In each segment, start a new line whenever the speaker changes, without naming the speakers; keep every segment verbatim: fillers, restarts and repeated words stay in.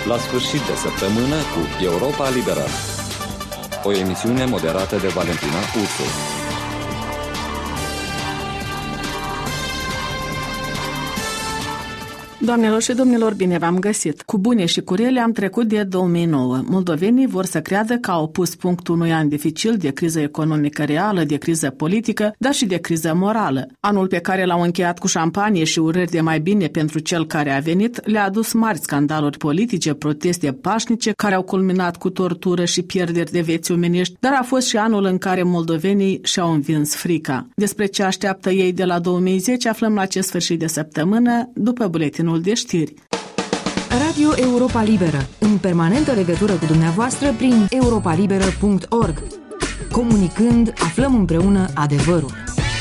la sfârșit de săptămână cu Europa Liberă. O emisiune moderată de Valentina Ursu.
Doamnelor și domnilor, bine v-am găsit! Cu bune și cu rele am trecut de două mii nouă. Moldovenii vor să creadă că au pus punct unui an dificil de criză economică reală, de criză politică, dar și de criză morală. Anul pe care l-au încheiat cu șampanie și urări de mai bine pentru cel care a venit le-a adus mari scandaluri politice, proteste pașnice care au culminat cu tortură și pierderi de vieți omenești, dar a fost și anul în care moldovenii și-au învins frica. Despre ce așteaptă ei de la două mii zece aflăm la acest sfârșit de săptămână, după buletinul de știri.
Radio Europa Liberă, în permanentă legătură cu dumneavoastră prin europa liberă punct org. Comunicând, aflăm împreună adevărul.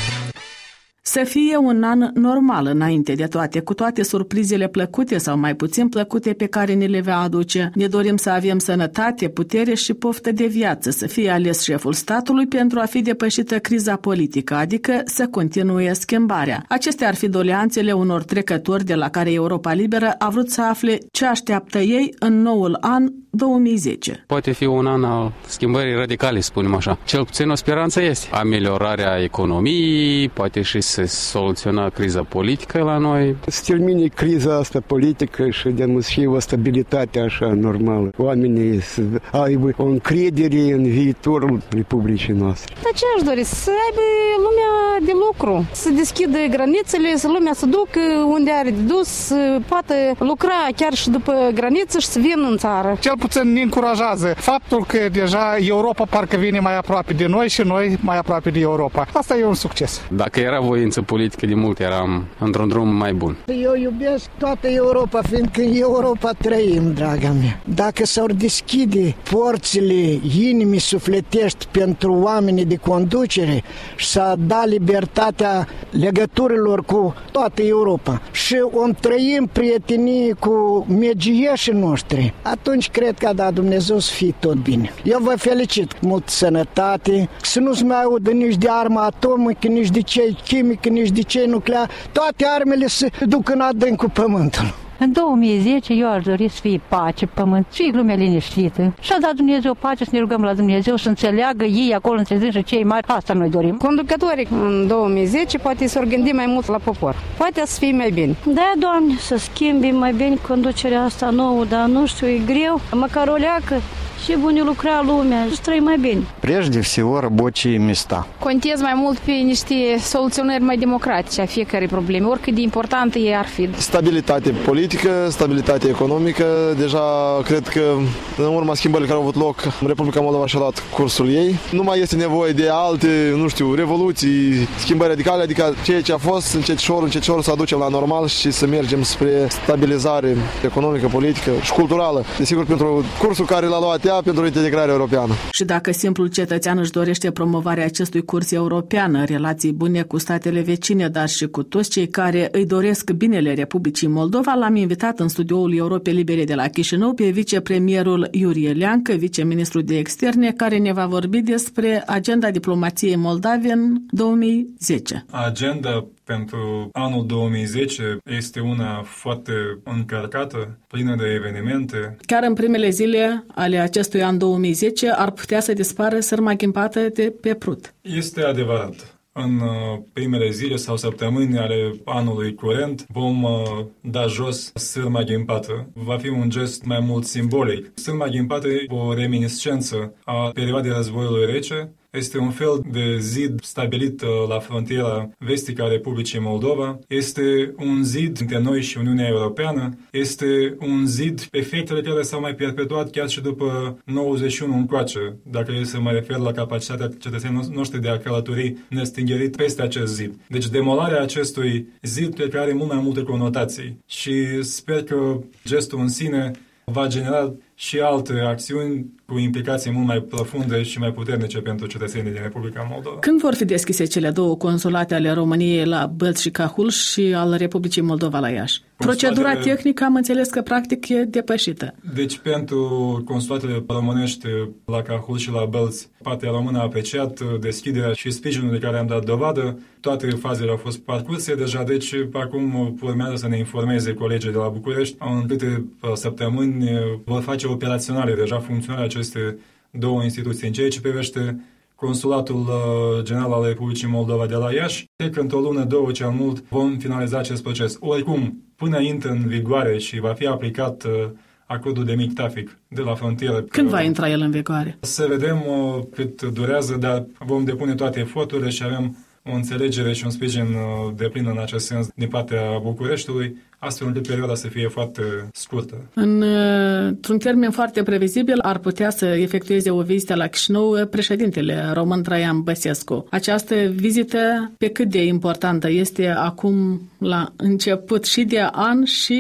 Să fie un an normal înainte de toate, cu toate surprizele plăcute sau mai puțin plăcute pe care ne le va aduce. Ne dorim să avem sănătate, putere și poftă de viață, să fie ales șeful statului pentru a fi depășită criza politică, adică să continue schimbarea. Acestea ar fi doleanțele unor trecători de la care Europa Liberă a vrut să afle ce așteaptă ei în noul an două mii zece.
Poate fi un an al schimbării radicale, spunem așa. Cel puțin o speranță este. Ameliorarea economiei, poate și să soluționa criza politică la noi.
Să termine criza asta politică și de a fi o stabilitate așa normală. Oamenii să aibă o încredere în viitorul Republicii noastre.
Dar ce aș dori? Să aibă lumea de lucru, să deschidă granițele, să lumea să ducă unde are de dus, să poată lucra chiar și după graniță și să vină în țară.
Cel puțin ne încurajează faptul că deja Europa parcă vine mai aproape de noi și noi mai aproape de Europa. Asta e un succes.
Dacă era voință politică, de mult eram într-un drum mai bun.
Eu iubesc toată Europa, fiindcă în Europa trăim, draga mea. Dacă s-ar deschide porțile inimii sufletești pentru oamenii de conducere și să da libertatea legăturilor cu toată Europa și om trăim prietenie cu megieșii noștri, atunci cred că da Dumnezeu să fie tot bine. Eu vă felicit cu multă sănătate, să nu-ți mai audă nici de armă atomică, nici de cei chimică, nici de cei nuclear, toate armele se duc în adâncul pământului.
În două mii zece eu aș dori să fie pace pe pământ, să fie lumea liniștită. Și a dat Dumnezeu pace, să ne rugăm la Dumnezeu să înțeleagă ei acolo între dânsă cei mari. Asta noi dorim.
Conducătorii în două mii zece poate să gândi mai mult la popor. Poate să fie mai bine.
Da, Doamne, să schimbi mai bine conducerea asta nouă, dar nu știu, e greu. Măcar o leacă și bune lucra lumea, să trăi mai bine.
Прежде всего, рабочие места.
Contez mai mult pe niște soluționări mai democratice a fiecărei probleme, oricât de importantă ei ar fi.
Stabilitate politică, stabilitate economică. Deja cred că în urma schimbărilor care au avut loc, Republica Moldova și-a luat cursul ei. Nu mai este nevoie de alte, nu știu, revoluții, schimbări radicale, adică ceea ce a fost încetșor, încetșor să aducem la normal și să mergem spre stabilizare economică, politică și culturală. Desigur, pentru cursul care l-a luat ea, pentru integrarea europeană.
Și dacă simplul cetățean își dorește promovarea acestui curs european, relații bune cu statele vecine, dar și cu toți cei care îi doresc binele Republicii Moldova, l-am invitat în studioul Europei Libere de la Chișinău pe vicepremierul Iurie Leancă, viceministru de externe, care ne va vorbi despre agenda diplomației moldave în două mii zece.
Agenda pentru anul două mii zece este una foarte încărcată, plină de evenimente.
Chiar în primele zile ale acestui an două mii zece ar putea să dispară sârma ghimpată de pe Prut.
Este adevărat. În primele zile sau săptămâni ale anului curent vom da jos sârma ghimpată. Va fi un gest mai mult simbolic. Sârma ghimpată e o reminiscență a perioadei războiului rece. Este un fel de zid stabilit la frontiera vestică a Republicii Moldova. Este un zid între noi și Uniunea Europeană. Este un zid, efectele care s-au mai perpetuat chiar și după nouăzeci și unu încoace. Dacă e să mă refer la capacitatea cetățenilor noștri de a călători nestingerit peste acest zid. Deci demolarea acestui zid cred că are mult mai multe conotații. Și sper că gestul în sine va genera și alte acțiuni cu implicații mult mai profunde și mai puternice pentru cetățenii din Republica Moldova.
Când vor fi deschise cele două consulate ale României la Bălți și Cahul și al Republicii Moldova la Iași? Procedura tehnică am înțeles că practic e depășită.
Deci pentru consulatele românești la Cahul și la Bălți, partea română a apreciat deschiderea și sprijinul de care am dat dovadă. Toate fazele au fost parcurse deja, deci acum urmează să ne informeze colegii de la București în câte săptămâni vor face operaționale deja funcționarea aceste două instituții. În ceea ce privește Consulatul General al Republicii Moldova de la Iași, cred că într-o lună, două, cel mult, vom finaliza acest proces. Oricum, până intră în vigoare și va fi aplicat acordul de mic trafic de la frontieră.
Când va intra el în vigoare?
Să vedem cât durează, dar vom depune toate eforturile și avem o înțelegere și un sprijin deplin în acest sens din partea Bucureștiului, astfel încât perioada să fie foarte scurtă.
În, într-un termen foarte previzibil ar putea să efectueze o vizită la Chișinău președintele român Traian Băsescu. Această vizită pe cât de importantă este acum la început și de an și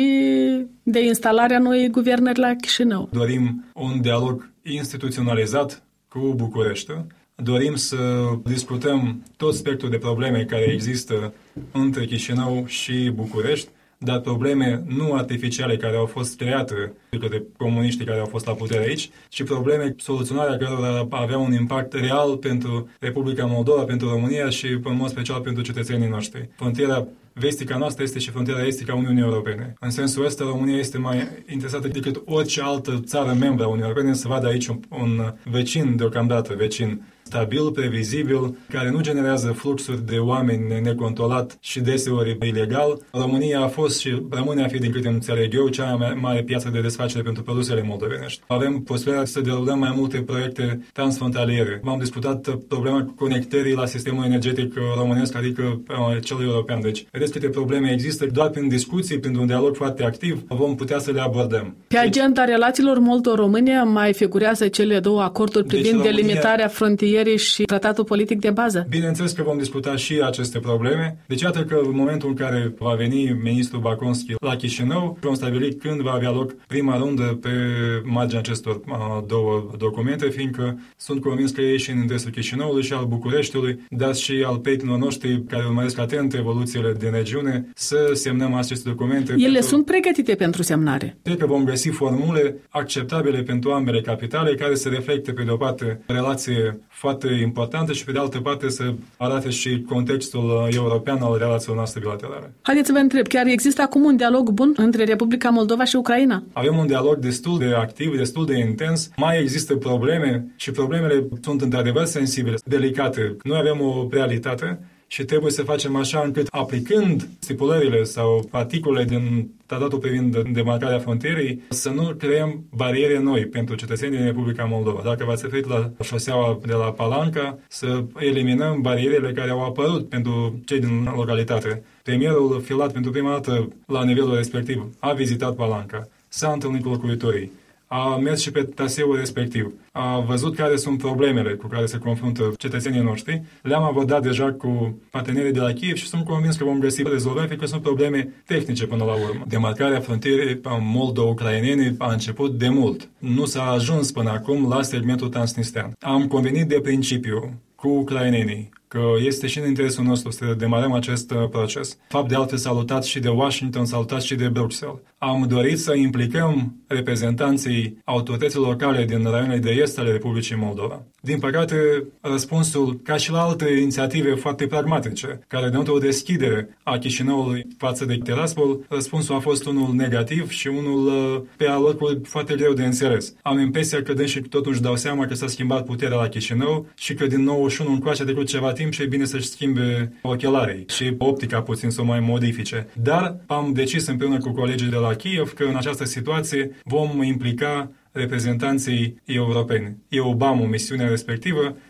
de instalarea noii guvernări la Chișinău?
Dorim un dialog instituționalizat cu Bucureștiul. Dorim să discutăm tot spectrul de probleme care există între Chișinău și București, dar probleme nu artificiale care au fost create de către comuniștii care au fost la putere aici, ci probleme soluționarea cărora avea un impact real pentru Republica Moldova, pentru România și în mod special pentru cetățenii noștri. Frontiera vestica noastră este și frontiera estică a Uniunii Europene. În sensul ăsta, România este mai interesată decât orice altă țară membră a Uniunii Europene să vadă aici un, un vecin, deocamdată vecin, stabil, previzibil, care nu generează fluxuri de oameni necontrolat și deseori ilegal. România a fost și rămâne a fi, din câte înțeleg eu, cea mai mare piață de desfacere pentru produsele moldovenești. Avem posibilitatea să derulăm mai multe proiecte transfrontaliere. M-am discutat problema conectării la sistemul energetic românesc, adică cel european. Deci, vedeți câte probleme există. Doar prin discuții, prin un dialog foarte activ, vom putea să le abordăm.
Pe agenda deci, relațiilor Moldo-România mai figurează cele două acorduri privind deci, România... delimitarea frontierei și tratatul politic de bază?
Bineînțeles că vom discuta și aceste probleme. Deci iată că în momentul în care va veni ministrul Baconski la Chișinău, vom stabili când va avea loc prima rundă pe marginea acestor două documente, fiindcă sunt convins că ei și în interesul Chișinăului și al Bucureștiului, dar și al prietenilor noștri care urmăresc atent evoluțiile din regiune, să semnăm aceste documente.
Ele
pentru...
sunt pregătite pentru semnare.
Cred că vom găsi formule acceptabile pentru ambele capitale care să reflecte pe de o parte relație foarte importantă și pe de altă parte să arate și contextul european al relațiilor noastre bilaterale.
Haideți să vă întreb, chiar există acum un dialog bun între Republica Moldova și Ucraina?
Avem un dialog destul de activ, destul de intens. Mai există probleme și problemele sunt într-adevăr sensibile, delicate. Noi avem o realitate și trebuie să facem așa încât, aplicând stipulările sau articolele din tratatul privind demarcarea frontierei, să nu creăm bariere noi pentru cetățenii din Republica Moldova. Dacă v-ați referit la șoseaua de la Palanca, să eliminăm barierele care au apărut pentru cei din localitate. Premierul Filat, pentru prima dată, la nivelul respectiv, a vizitat Palanca, s-a întâlnit cu locuitorii, a mers și pe traseul respectiv, a văzut care sunt problemele cu care se confruntă cetățenii noștri, le-am abordat deja cu partenerii de la Kiev și sunt convins că vom găsi rezolvări, fiindcă sunt probleme tehnice până la urmă. Demarcarea frontierei moldo-ucrainene a început de mult. Nu s-a ajuns până acum la segmentul transnistrean. Am convenit de principiu cu ucrainenii că este și în interesul nostru să demarăm acest proces. Fapt de altfel salutat și de Washington, salutat și de Bruxelles. Am dorit să implicăm reprezentanții autorităților locale din raionele de est ale Republicii Moldova. Din păcate, răspunsul, ca și la alte inițiative foarte pragmatice, care dă o deschidere a Chișinăului față de Tiraspol, răspunsul a fost unul negativ și unul pe alocuri foarte greu de înțeles. Am impresia că dânsii totuși dau seama că s-a schimbat puterea la Chișinău și că din nouăzeci și unu încoace a trecut ceva timp și e bine să-și schimbe ochelarii și optica puțin să o mai modifice. Dar am decis împreună cu colegii de la Kiev că în această situație vom implica reprezentanții europeni. Eu, Obama, misiunea respectivă,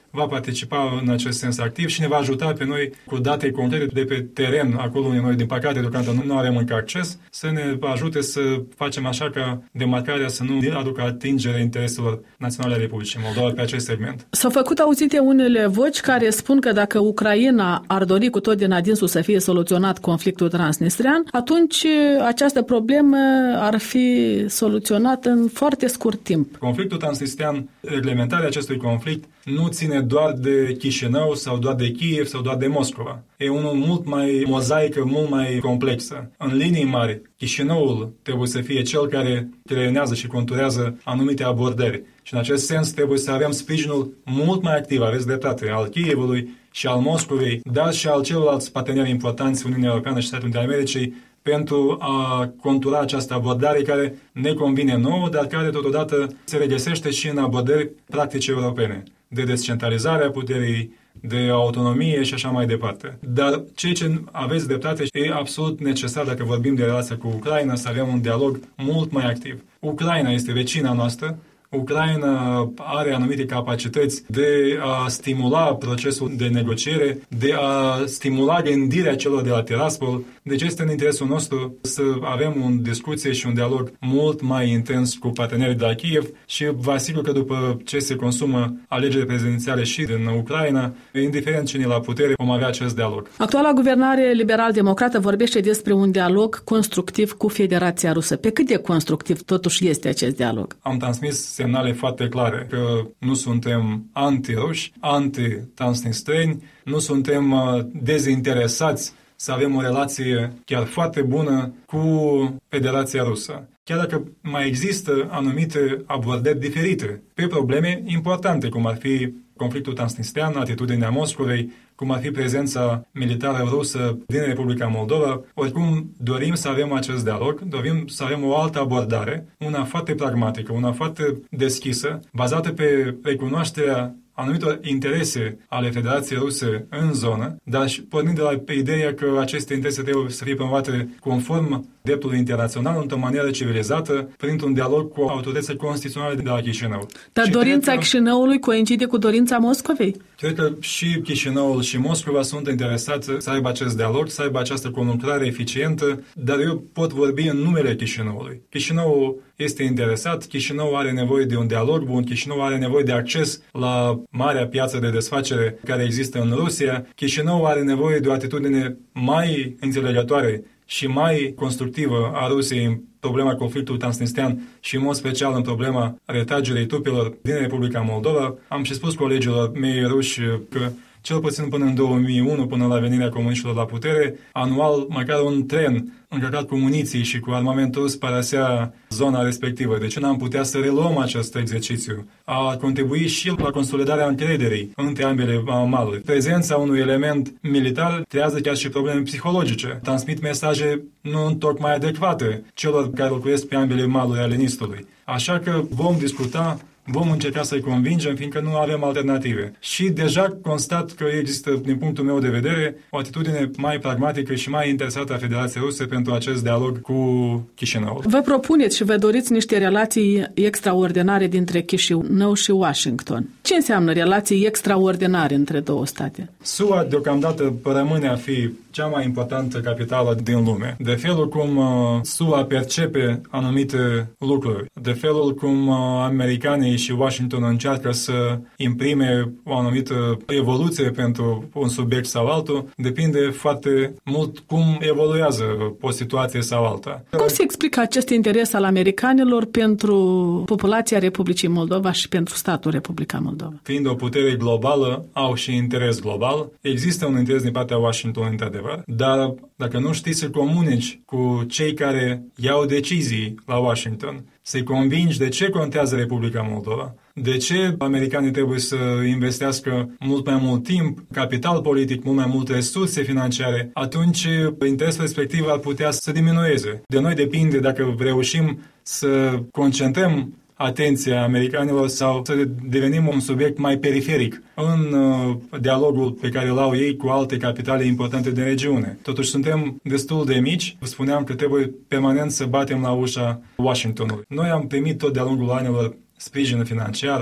va participa în acest sens activ și ne va ajuta pe noi cu date concrete de pe teren, acolo unde noi, din păcate, deocamdată nu avem încă acces, să ne ajute să facem așa ca demarcarea să nu aducă atingere intereselor naționale ale Republicii Moldova pe acest segment.
S-au făcut auzite unele voci care spun că dacă Ucraina ar dori cu tot din adinsul să fie soluționat conflictul transnistrean, atunci această problemă ar fi soluționată în foarte scurt timp.
Conflictul transnistrean, reglementarea acestui conflict nu ține doar de Chișinău sau doar de Kiev sau doar de Moscova. E unul mult mai mozaică, mult mai complexă. În linii mari, Chișinăul trebuie să fie cel care creionează și conturează anumite abordări. Și în acest sens trebuie să avem sprijinul mult mai activ, aveți dreptate, al Kievului și al Moscovei, dar și al celorlalți parteneri importanți, Uniunea Europeană și Statele Unite ale Americii, pentru a contura această abordare care ne convine nouă, dar care totodată se regăsește și în abordări practice europene, de descentralizare a puterii, de autonomie și așa mai departe. Dar ceea ce aveți dreptate e absolut necesar dacă vorbim de relația cu Ucraina, să avem un dialog mult mai activ. Ucraina este vecina noastră, Ucraina are anumite capacități de a stimula procesul de negociere, de a stimula gândirea celor de la Tiraspol. Deci este în interesul nostru să avem o discuție și un dialog mult mai intens cu partenerii de la Kiev și vă asigur că după ce se consumă alegerile prezidențiale și din Ucraina, indiferent cine e la putere, vom avea acest dialog.
Actuala guvernare liberal-democrată vorbește despre un dialog constructiv cu Federația Rusă. Pe cât de constructiv totuși este acest dialog?
Am transmis semnale foarte clare că nu suntem anti-ruși, anti-transnistreni, nu suntem dezinteresați să avem o relație chiar foarte bună cu Federația Rusă. Chiar dacă mai există anumite abordări diferite pe probleme importante, cum ar fi conflictul transnistrian, atitudinea Moscovei, cum ar fi prezența militară rusă din Republica Moldova, oricum dorim să avem acest dialog, dorim să avem o altă abordare, una foarte pragmatică, una foarte deschisă, bazată pe recunoașterea anumitor interese ale Federației Ruse în zonă, dar și pornind de la ideea că aceste interese trebuie să fie promovate conform dreptului internațional, într-o manieră civilizată, printr-un dialog cu autoritățile constituționale de la Chișinău.
Dar și dorința că, Chișinăului coincide cu dorința Moscovei?
Cred că și Chișinăul și Moscova sunt interesați să aibă acest dialog, să aibă această conlucrare eficientă, dar eu pot vorbi în numele Chișinăului. Chișinăul este interesat, Chișinăul are nevoie de un dialog bun, Chișinăul are nevoie de acces la marea piață de desfacere care există în Rusia, Chișinăul are nevoie de o atitudine mai înțelegătoare și mai constructivă a Rusiei în problema conflictului transnistrian și în mod special în problema retragerii trupelor din Republica Moldova. Am și spus colegilor mei ruși că cel puțin până în două mii unu, până la venirea comuniștilor la putere, anual măcar un tren încărcat cu muniții și cu armament rus părăsea zona respectivă. Deci n-am putea să reluăm acest exercițiu. A contribuit și la consolidarea încrederii între ambele maluri. Prezența unui element militar creează chiar și probleme psihologice. Transmit mesaje nu tocmai adecvate celor care locuiesc pe ambele maluri ale Nistului. Așa că vom discuta, vom încerca să-i convingem, fiindcă nu avem alternative. Și deja constat că există, din punctul meu de vedere, o atitudine mai pragmatică și mai interesată a Federației Ruse pentru acest dialog cu Chișinăul.
Vă propuneți și vă doriți niște relații extraordinare dintre Chișinău și Washington. Ce înseamnă relații extraordinare între două state?
S U A deocamdată rămâne a fi cea mai importantă capitală din lume. De felul cum uh, S U A percepe anumite lucruri, de felul cum uh, americanii și Washington încearcă să imprime o anumită evoluție pentru un subiect sau altul, depinde foarte mult cum evoluează o situație sau alta.
Cum se explică acest interes al americanilor pentru populația Republicii Moldova și pentru statul Republica Moldova?
Fiind o putere globală, au și interes global. Există un interes din partea Washington, într-adevăr, dar dacă nu știi să comunici cu cei care iau decizii la Washington, să-i convingi de ce contează Republica Moldova, de ce americanii trebuie să investească mult mai mult timp, capital politic, mult mai multe resurse financiare, atunci interesul respectiv ar putea să diminueze. De noi depinde dacă reușim să concentrăm atenția americanilor sau să devenim un subiect mai periferic în uh, dialogul pe care îl au ei cu alte capitale importante din regiune. Totuși suntem destul de mici, spuneam că trebuie permanent să batem la ușa Washingtonului. Noi am primit tot de-a lungul anilor sprijin financiar,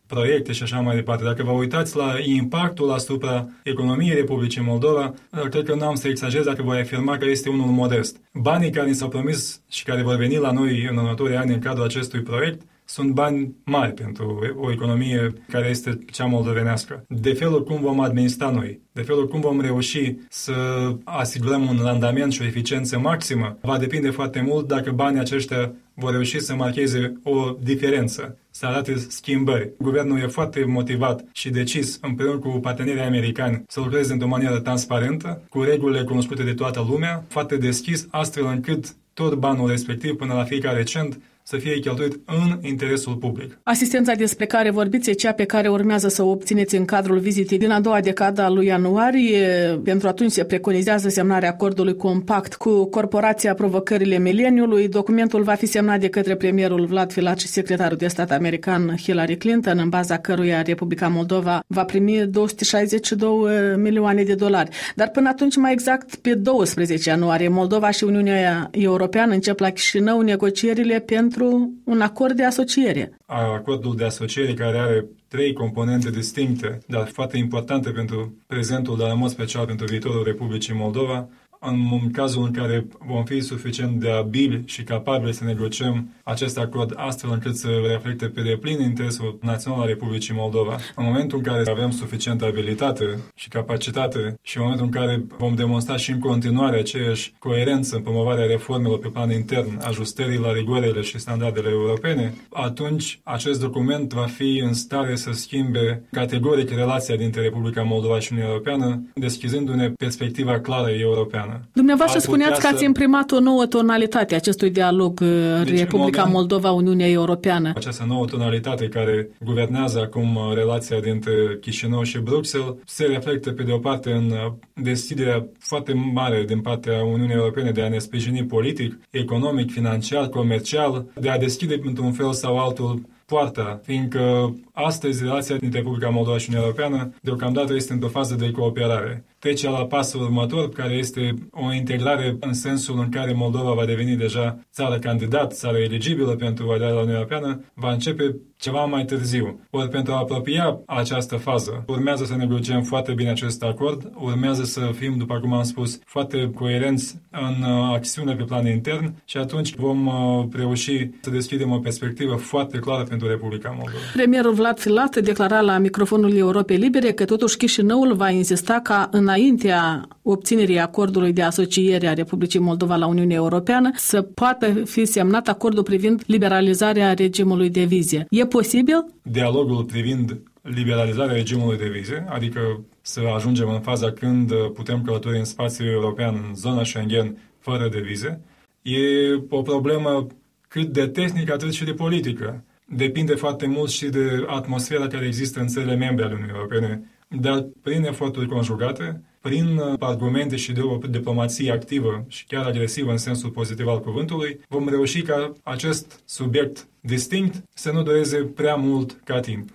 proiecte și așa mai departe. Dacă vă uitați la impactul asupra economiei Republicii Moldova, cred că nu am să exagerez dacă voi afirma că este unul modest. Banii care ni s-au promis și care vor veni la noi în următorii ani în cadrul acestui proiect sunt bani mari pentru o economie care este cea moldovenească. De felul cum vom administra noi, de felul cum vom reuși să asigurăm un randament și o eficiență maximă, va depinde foarte mult dacă banii aceștia vor reuși să marcheze o diferență, să arate schimbări. Guvernul e foarte motivat și decis, împreună cu partenerii americani, să lucreze într-o manieră transparentă, cu regulile cunoscute de toată lumea, foarte deschis, astfel încât tot banul respectiv, până la fiecare cent, să fie cheltuit în interesul public.
Asistența despre care vorbiți e cea pe care urmează să o obțineți în cadrul vizitei din a doua decadă a lui ianuarie. Pentru atunci se preconizează semnarea acordului compact cu Corporația Provocările Mileniului. Documentul va fi semnat de către premierul Vlad Filat și secretarul de stat american Hillary Clinton, în baza căruia Republica Moldova va primi două sute șaizeci și două milioane de dolari. Dar până atunci, mai exact, pe doisprezece ianuarie, Moldova și Uniunea Europeană încep la Chișinău negocierile pentru un acord de asociere.
Acordul de asociere care are trei componente distincte, dar foarte importante pentru prezentul, dar în mod special pentru viitorul Republicii Moldova. În cazul în care vom fi suficient de abili și capabili să negociem acest acord astfel încât să reflecte pe deplin interesul național al Republicii Moldova, în momentul în care avem suficientă abilitate și capacitate și în momentul în care vom demonstra și în continuare aceeași coerență în promovarea reformelor pe plan intern, ajustării la rigoarele și standardele europene, atunci acest document va fi în stare să schimbe categoric relația dintre Republica Moldova și Uniunea Europeană, deschizându-ne perspectiva clară europeană.
Dumneavoastră spuneați că ați imprimat o nouă tonalitate acestui dialog deci, Republica moment, Moldova, Uniunea Europeană.
Această nouă tonalitate care guvernează acum relația dintre Chișinău și Bruxelles se reflectă pe de o parte în deschiderea foarte mare din partea Uniunii Europene de a ne sprijini politic, economic, financiar, comercial, de a deschide într-un fel sau altul poarta, fiindcă astăzi relația dintre Republica Moldova și Uniunea Europeană deocamdată este într-o fază de cooperare. Trece la pasul următor, care este o integrare în sensul în care Moldova va deveni deja țară candidat, țară eligibilă pentru aderarea la Uniunea Europeană, va începe ceva mai târziu. Ori pentru a apropia această fază, urmează să negociem foarte bine acest acord, urmează să fim, după cum am spus, foarte coerenți în acțiune pe plan intern și atunci vom reuși să deschidem o perspectivă foarte clară pentru Republica Moldova.
Premierul Vlad Filat declara la microfonul Europei Libere că totuși Chișinăul va insista ca înaintea obținerii acordului de asociere a Republicii Moldova la Uniunea Europeană să poată fi semnat acordul privind liberalizarea regimului de vize. E posibil?
Dialogul privind liberalizarea regimului de vize, adică să ajungem în faza când putem călători în spațiul european, în zona Schengen, fără de vize, e o problemă cât de tehnică, atât și de politică. Depinde foarte mult și de atmosfera care există în țările membre ale Uniunii Europene, dar prin eforturi conjugate, prin argumente și de o diplomație activă și chiar agresivă în sensul pozitiv al cuvântului, vom reuși ca acest subiect distinct să nu dureze prea mult ca timp.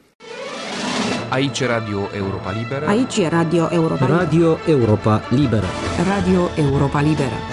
Aici e Radio Europa Liberă.
Aici e Radio Europa Liberă.
Radio Europa Liberă.
Radio Europa Liberă.